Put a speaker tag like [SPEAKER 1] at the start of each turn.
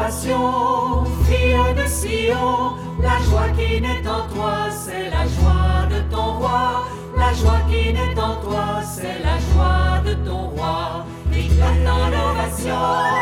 [SPEAKER 1] l'innovation, fille de Sion, la joie qui naît en toi, c'est la joie de ton roi. La joie qui naît en toi, c'est la joie de ton roi. Éclate en ovation.